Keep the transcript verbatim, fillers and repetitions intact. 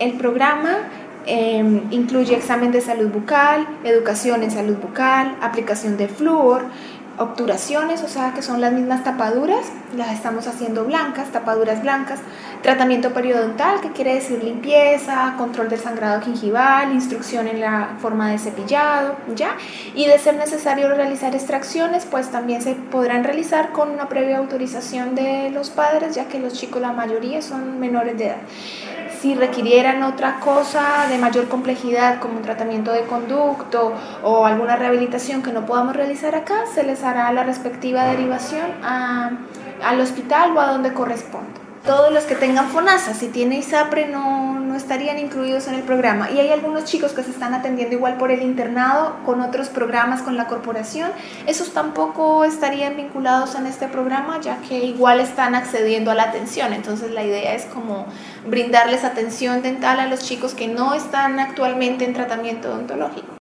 El programa eh, incluye examen de salud bucal, educación en salud bucal, aplicación de flúor, obturaciones, o sea que son las mismas tapaduras, las estamos haciendo blancas, tapaduras blancas, tratamiento periodontal, que quiere decir limpieza, control del sangrado gingival, instrucción en la forma de cepillado, ¿ya? Y de ser necesario realizar extracciones, pues también se podrán realizar con una previa autorización de los padres, ya que los chicos, la mayoría, son menores de edad. Si requirieran otra cosa de mayor complejidad, como un tratamiento de conducto o alguna rehabilitación que no podamos realizar acá, se les hará la respectiva derivación a, al hospital o a donde corresponda. Todos los que tengan FONASA, si tiene ISAPRE, no, no estarían incluidos en el programa. Y hay algunos chicos que se están atendiendo igual por el internado, con otros programas con la corporación. Esos tampoco estarían vinculados en este programa, ya que igual están accediendo a la atención. Entonces la idea es como brindarles atención dental a los chicos que no están actualmente en tratamiento odontológico.